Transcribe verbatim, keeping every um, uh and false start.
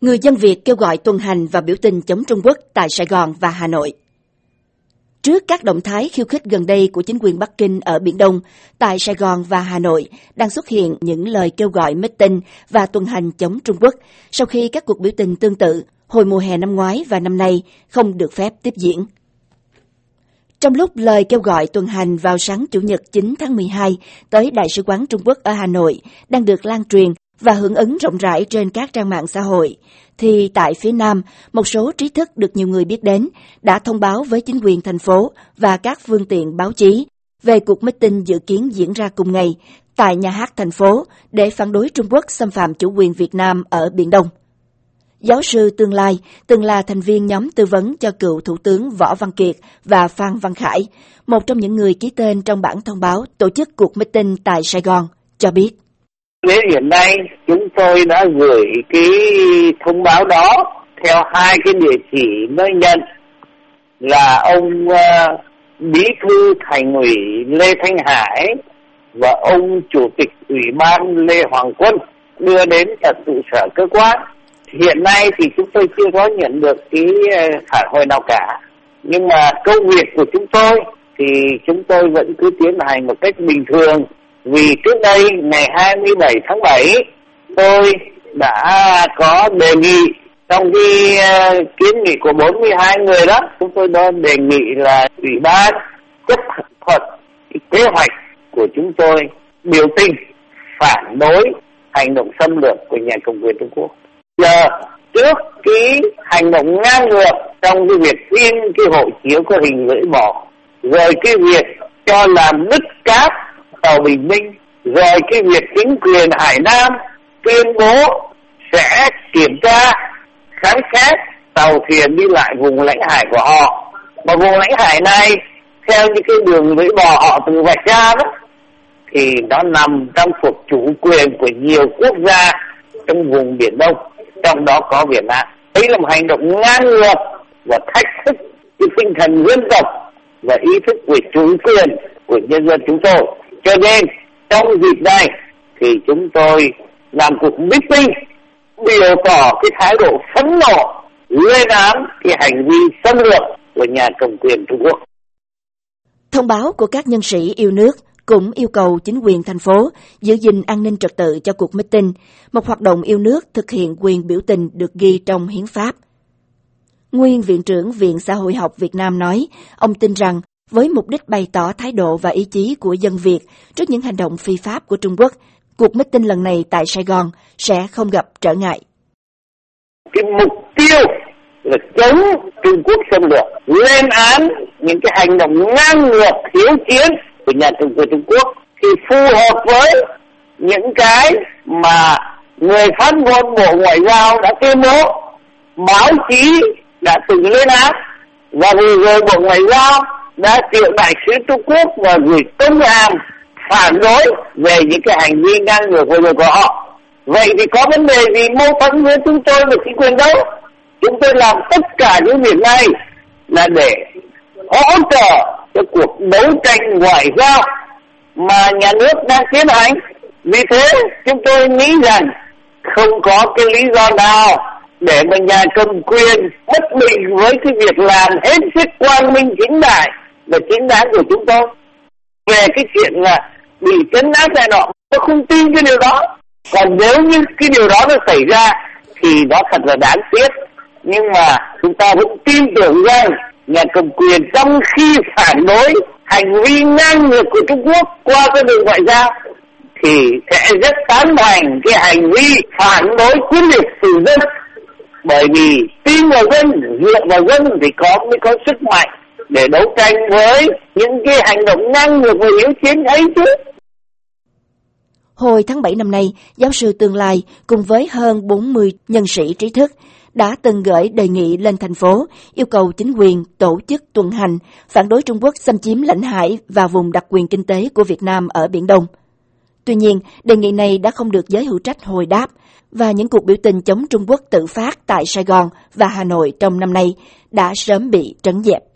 Người dân Việt kêu gọi tuần hành và biểu tình chống Trung Quốc tại Sài Gòn và Hà Nội. Trước các động thái khiêu khích gần đây của chính quyền Bắc Kinh ở Biển Đông, tại Sài Gòn và Hà Nội đang xuất hiện những lời kêu gọi meeting và tuần hành chống Trung Quốc sau khi các cuộc biểu tình tương tự hồi mùa hè năm ngoái và năm nay không được phép tiếp diễn. Trong lúc lời kêu gọi tuần hành vào sáng Chủ nhật chín tháng mười hai tới Đại sứ quán Trung Quốc ở Hà Nội đang được lan truyền và hưởng ứng rộng rãi trên các trang mạng xã hội, thì tại phía Nam, một số trí thức được nhiều người biết đến đã thông báo với chính quyền thành phố và các phương tiện báo chí về cuộc meeting dự kiến diễn ra cùng ngày tại nhà hát thành phố để phản đối Trung Quốc xâm phạm chủ quyền Việt Nam ở Biển Đông. Giáo sư Tương Lai, từng là thành viên nhóm tư vấn cho cựu Thủ tướng Võ Văn Kiệt và Phan Văn Khải, một trong những người ký tên trong bản thông báo tổ chức cuộc meeting tại Sài Gòn, cho biết. Đến hiện nay, chúng tôi đã gửi cái thông báo đó theo hai cái địa chỉ nơi nhận là ông uh, Bí thư Thành ủy Lê Thanh Hải và ông Chủ tịch Ủy ban Lê Hoàng Quân đưa đến tận trụ sở cơ quan. Hiện nay thì chúng tôi chưa có nhận được cái phản hồi nào cả. Nhưng mà công việc của chúng tôi thì chúng tôi vẫn cứ tiến hành một cách bình thường. Vì trước đây ngày hai mươi bảy tháng bảy tôi đã có đề nghị trong cái uh, kiến nghị của bốn mươi hai người đó, chúng tôi đã đề nghị là Ủy ban chấp thuận cái kế hoạch của chúng tôi biểu tình phản đối hành động xâm lược của nhà cầm quyền Trung Quốc. Giờ trước cái hành động ngang ngược trong cái việc in cái hộ chiếu có hình lưỡi bò, rồi cái việc cho làm nứt cát tàu Bình Minh, rồi cái việc chính quyền Hải Nam tuyên bố sẽ kiểm tra khám xét tàu thuyền đi lại vùng lãnh hải của họ, mà vùng lãnh hải này theo những cái đường lưỡi bò họ từng vạch ra đó thì nó nằm trong thuộc chủ quyền của nhiều quốc gia trong vùng Biển Đông, trong đó có Việt Nam. Đây là một hành động ngang ngược và thách thức cái tinh thần dân tộc và ý thức của chủ quyền của nhân dân chúng tôi. Cho nên trong dịp này thì chúng tôi làm cuộc meeting biểu tỏ cái thái độ phẫn nộ lên án cái hành vi xâm lược của nhà cầm quyền Trung Quốc. Thông báo của các nhân sĩ yêu nước cũng yêu cầu chính quyền thành phố giữ gìn an ninh trật tự cho cuộc meeting, một hoạt động yêu nước thực hiện quyền biểu tình được ghi trong hiến pháp. Nguyên Viện trưởng Viện Xã hội học Việt Nam nói, ông tin rằng với mục đích bày tỏ thái độ và ý chí của dân Việt trước những hành động phi pháp của Trung Quốc, cuộc meeting lần này tại Sài Gòn sẽ không gặp trở ngại. Cái mục tiêu là chống Trung Quốc xâm lược, lên án những cái hành động ngang ngược hiếu chiến của nhà cầm quyền Trung Quốc thì phù hợp với những cái mà người phát ngôn Bộ Ngoại giao đã tuyên bố, báo chí đã từng lên án, và vừa rồi Bộ Ngoại giao đã triệu đại sứ Trung Quốc và gửi công hàm phản đối về những cái hành vi ngang ngược vừa rồi của họ. Vậy thì có vấn đề gì mâu thuẫn với chúng tôi và chính quyền đâu? Chúng tôi làm tất cả những việc này là để hỗ trợ cho cuộc đấu tranh ngoại giao mà nhà nước đang tiến hành. Vì thế chúng tôi nghĩ rằng không có cái lý do nào để mà nhà cầm quyền bất bình với cái việc làm hết sức quang minh chính đại và chính đáng của chúng tôi. Về cái chuyện là bị trấn áp này nọ, tôi không tin cái điều đó. Còn nếu như cái điều đó nó xảy ra thì nó thật là đáng tiếc. Nhưng mà chúng ta vẫn tin tưởng rằng nhà cầm quyền trong khi phản đối hành vi ngang ngược của Trung Quốc qua cái đường ngoại giao thì sẽ rất tán thành cái hành vi phản đối quyết liệt từ dân. Bởi vì tin vào dân, dựa vào dân thì có mới có sức mạnh để đấu tranh với những cái hành động ngang ngược và hiếu chiến ấy chứ. Hồi tháng bảy năm nay, giáo sư Tương Lai cùng với hơn bốn mươi nhân sĩ trí thức đã từng gửi đề nghị lên thành phố yêu cầu chính quyền tổ chức tuần hành phản đối Trung Quốc xâm chiếm lãnh hải và vùng đặc quyền kinh tế của Việt Nam ở Biển Đông. Tuy nhiên, đề nghị này đã không được giới hữu trách hồi đáp và những cuộc biểu tình chống Trung Quốc tự phát tại Sài Gòn và Hà Nội trong năm nay đã sớm bị trấn dẹp.